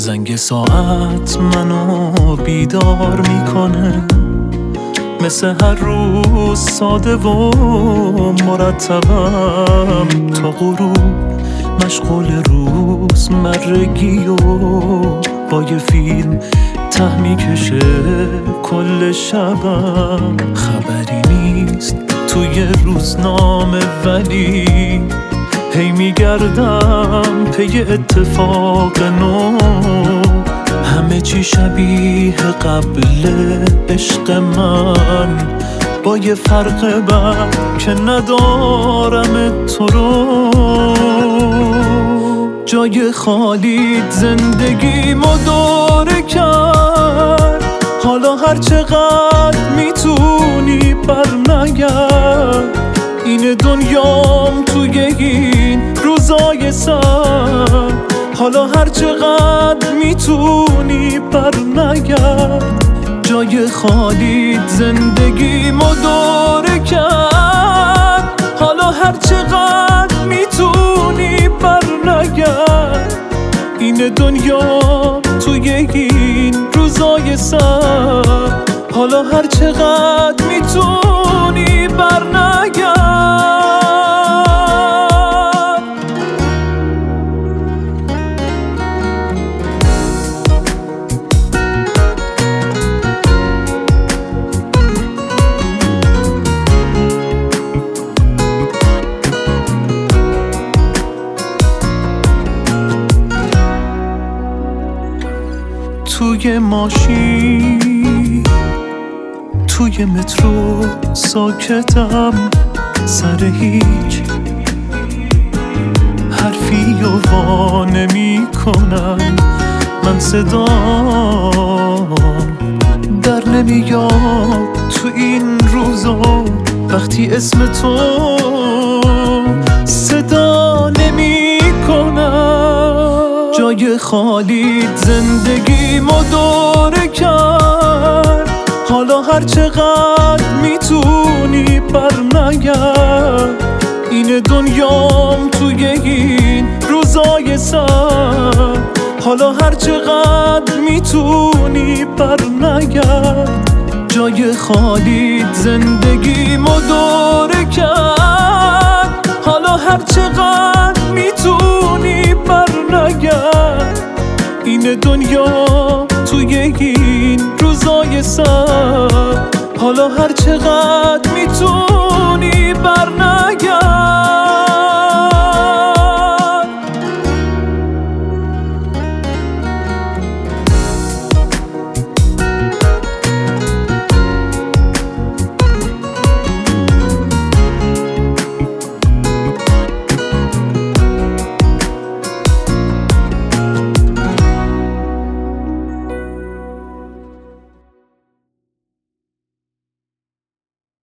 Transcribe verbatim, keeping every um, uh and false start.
زنگ ساعت منو بیدار میکنه، مثل هر روز ساده و مرتبم. تا غروب مشغول روز مرگی و با یه فیلم ته میکشه کل شبم. خبری نیست توی روزنامه ولی هی میگردم پی اتفاق نو. همه چی شبیه قبل عشق من، با یه فرق بد که ندارم تو رو. جای خالیت زندگیمو دوره کرد، حالا هر چقدر میتونی بر نگرد. این دنیام توی این روزای سر، حالا هر چقدر میتونی بر نگرد. جای خالیت زندگیمو دوره کرد، حالا هر چقدر میتونی بر نگرد. این دنیا توی این روزای سر، حالا هر چقدر میتونی بر نگرد. توی ماشین، توی مترو ساکتم، سر هیچ حرفی و وا نمی کنم. من صدا در نمیاد تو این روزا، وقتی اسم تو صدا نمی کنم. جای خالیت زندگیمو دوره کرد، حالا هر چقدر میتونی بر نگرد. این دنیام توی این روزای سر، حالا هر چقدر میتونی بر نگرد. جای خالیت زندگیمو دوره کرد، حالا هر چقدر میتونی بر نگرد. این دنیا توی این روزای سر، حالا هر چقدر میتونی